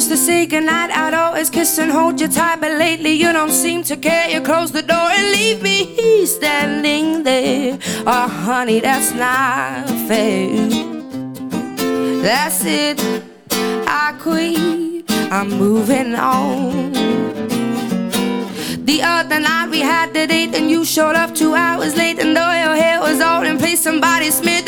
used to say goodnight, I'd always kiss and hold you tight, but lately you don't seem to care. You close the door and leave me standing there. Oh honey, that's not fair. That's it, I quit, I'm moving on. The other night we had the date and you showed up 2 hours late, and though your hair was all in place, somebody smeared